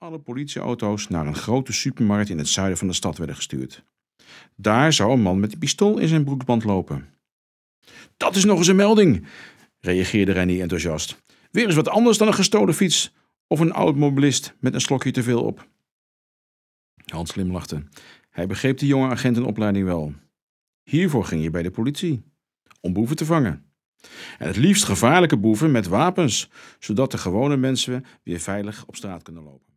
alle politieauto's naar een grote supermarkt in het zuiden van de stad werden gestuurd. Daar zou een man met een pistool in zijn broekband lopen. Dat is nog eens een melding, reageerde Reinier enthousiast. Weer eens wat anders dan een gestolen fiets of een automobilist met een slokje te veel op. Hans glimlachte. Hij begreep de jonge agentenopleiding wel. Hiervoor ging je bij de politie, om boeven te vangen. En het liefst gevaarlijke boeven met wapens, zodat de gewone mensen weer veilig op straat kunnen lopen.